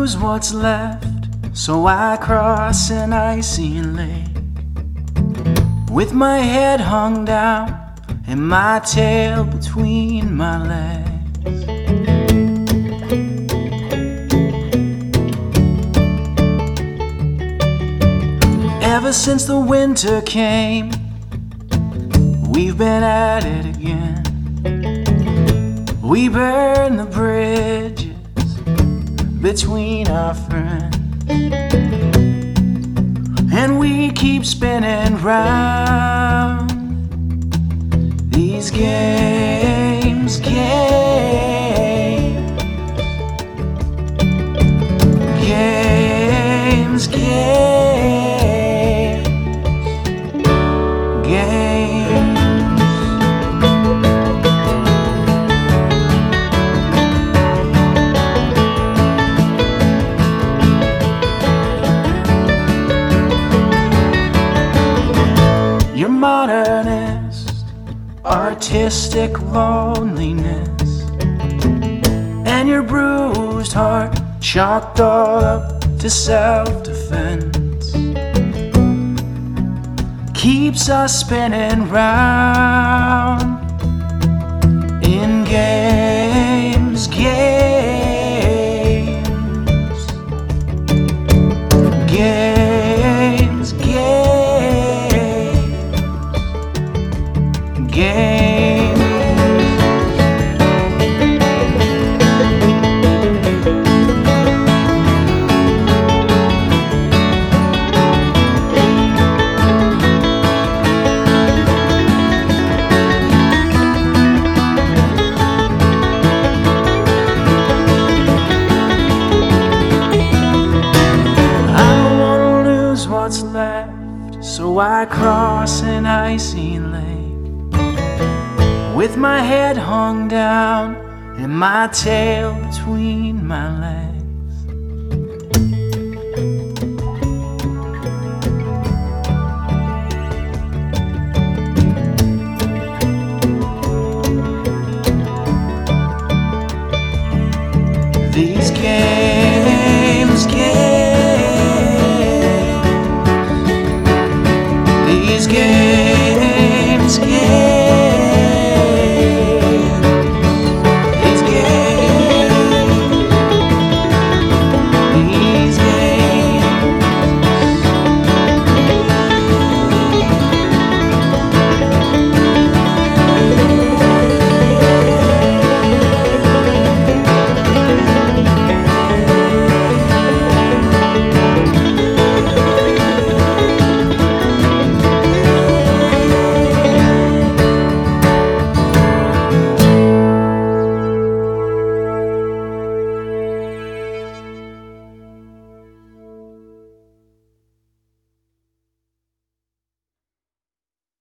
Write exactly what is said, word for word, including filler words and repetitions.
lose what's left, so I cross an icy lake with my head hung down and my tail between my legs. Ever since the winter came, we've been at it again. We burn the bridges between our friends, and we keep spinning round these games, games, games, games, games. Your modernist, artistic loneliness, and your bruised heart chalked all up to self-defense keeps us spinning round in games, games, games, games, games. What's left, so I cross an icy lake with my head hung down and my tail between my legs.